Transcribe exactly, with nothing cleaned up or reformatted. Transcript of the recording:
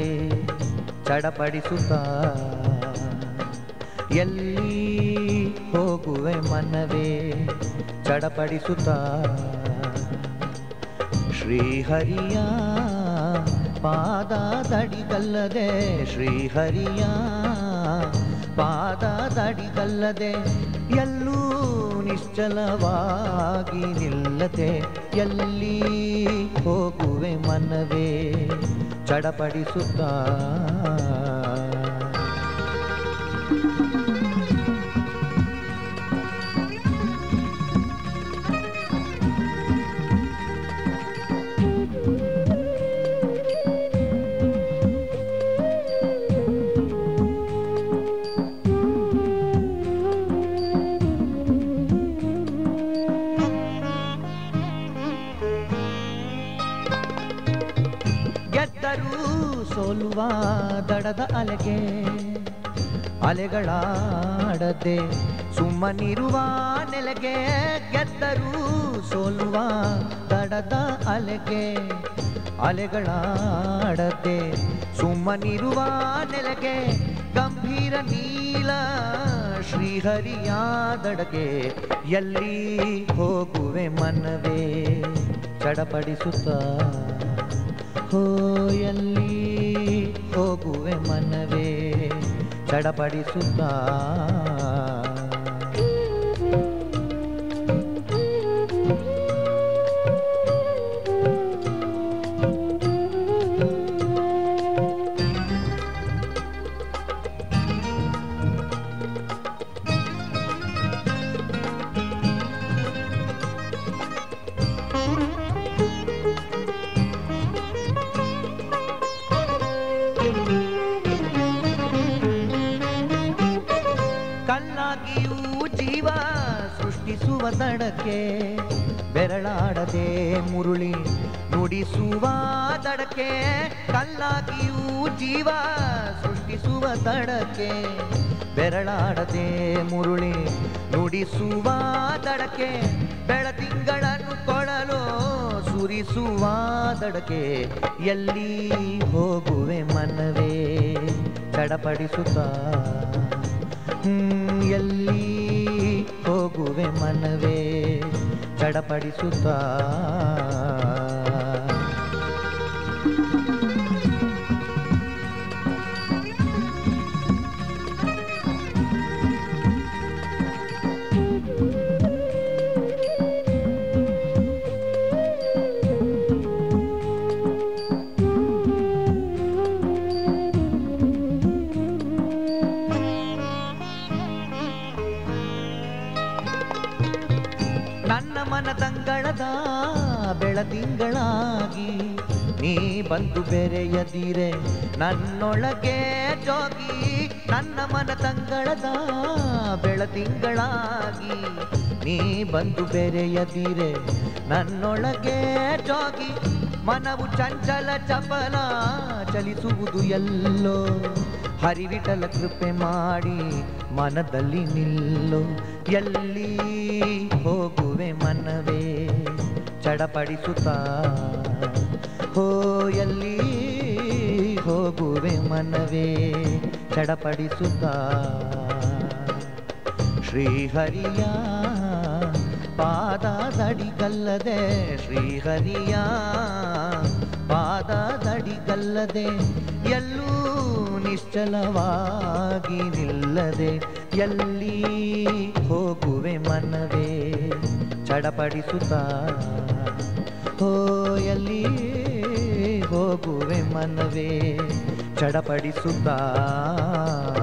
ಚಡಪಡಿಸುತ್ತಾ ಎಲ್ಲಿ ಹೋಗುವೆ ಮನವೇ ಚಡಪಡಿಸುತ್ತಾ ಶ್ರೀಹರಿಯ ಪಾದದಡಿಗಲ್ಲದೆ ಶ್ರೀಹರಿಯ ಪಾದದಡಿಗಲ್ಲದೆ ಎಲ್ಲೂ ನಿಶ್ಚಲವಾಗಿ ನಿಲ್ಲದೆ ಎಲ್ಲಿ ಹೋಗುವೆ ಮನವೇ ಚಡಪಡಿಸುತ್ತಾ ಸೋಲುವ ದಡದ ಅಲೆಗೆ ಅಲೆಗಳಾಡದೆ ಸುಮ್ಮನಿರುವ ನೆಲೆಗೆ ಗೆದ್ದರೂ ಸೋಲುವ ದಡದ ಅಲೆಗೆ ಅಲೆಗಳಾಡದೆ ಸುಮ್ಮನಿರುವ ನೆಲೆಗೆ ಗಂಭೀರ ನೀಲ ಶ್ರೀಹರಿಯ ದಡಗೆ ಎಲ್ಲಿ ಹೋಗುವೆ ಮನವೇ ಚಡಪಡಿಸುತ್ತಾ ಹೋ ಎಲ್ಲಿ ಹೋಗುವೆ ಮನವೇ ಚಡಪಡಿಸುತ್ತಾ ಕಲ್ಲಾಗಿಯೂ ಜೀವ ಸೃಷ್ಟಿಸುವ ದಡಕ್ಕೆ ಬೆರಳಾಡದೆ ಮುರುಳಿ ನುಡಿಸುವ ದಡಕ್ಕೆ ಕಲ್ಲಾಗಿಯೂ ಜೀವ ಸೃಷ್ಟಿಸುವ ದಡಕ್ಕೆ ಬೆರಳಾಡದೆ ಮುರುಳಿ ನುಡಿಸುವ ದಡಕ್ಕೆ ಬೆಳತಿಂಗಳನ್ನು ಕೊಳಲು ಸುರಿಸುವ ದಡಕ್ಕೆ ಎಲ್ಲಿ ಹೋಗುವೆ ಮನವೇ ಚಡಪಡಿಸುತ್ತಾ ಎಲ್ಲಿ ಹೋಗುವೆ ಮನವೇ ಚಡಪಡಿಸುತ್ತಾ ನನ್ನ ಮನದಂಗಳದ ಬೆಳದಿಂಗಳಾಗಿ ನೀ ಬಂದು ಬೆರೆಯದಿರೆ ನನ್ನೊಳಗೆ ಜೋಗಿ ನನ್ನ ಮನದಂಗಳದ ಬೆಳದಿಂಗಳಾಗಿ ನೀ ಬಂದು ಬೆರೆಯದಿರೆ ನನ್ನೊಳಗೆ ಜೋಗಿ ಮನವು ಚಂಚಲ ಚಪಲ ಚಲಿಸುವುದು ಎಲ್ಲೋ ಹರಿವಿಠಲ ಕೃಪೆ ಮಾಡಿ ಮನದಲ್ಲಿ ನಿಲ್ಲೋ ಎಲ್ಲಿ ಹೋಗುವೆ ಮನವೇ ಚಡಪಡಿಸುತ್ತಾ ಹೋ ಎಲ್ಲಿ ಹೋಗುವೆ ಮನವೇ ಚಡಪಡಿಸುತ್ತಾ ಶ್ರೀಹರಿಯ ಪಾದದಡಿಗಲ್ಲದೆ ಶ್ರೀಹರಿಯ ಪಾದದಡಿಗಲ್ಲದೆ ಎಲ್ಲೂ ನಿಶ್ಚಲವಾಗಿ ನಿಲ್ಲದೆ ಎಲ್ಲಿ ಹೋಗುವೆ ಮನವೇ ಚಡಪಡಿಸುತ್ತಾ ಹೋ ಎಲ್ಲಿ ಹೋಗುವೆ ಮನವೇ ಚಡಪಡಿಸುತ್ತಾ